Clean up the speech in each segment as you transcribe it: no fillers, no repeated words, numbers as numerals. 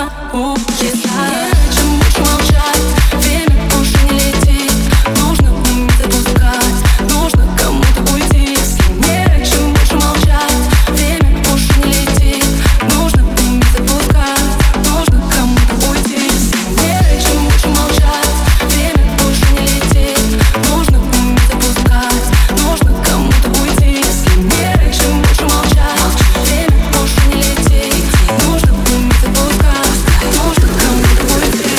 Если чем больше молчать, время больше не летит. Нужно уметь отпускать, нужно кому-то уйти. Если не чем больше молчать, время больше не летит. Нужно уметь отпускать, нужно кому-то уйти. Если не чем больше молчать, время больше не летит. Нужно уметь отпускать, нужно кому-то уйти. Если не чем больше молчать, время больше не летит. Нужно уметь отпускать, нужно кому-то уйти.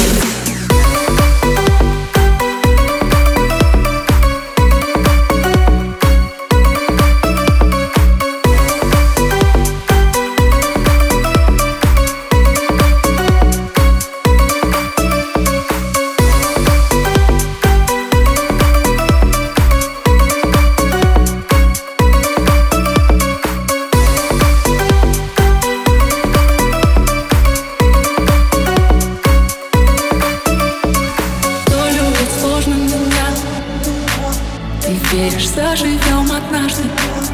Кто любит сложно меня? Ты веришь, заживем однажды.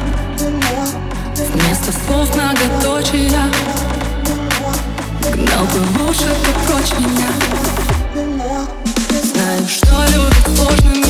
Вместо слов многоточия. Гнал бы лучше, ты прочь меня. Знаю, что любит сложно меня.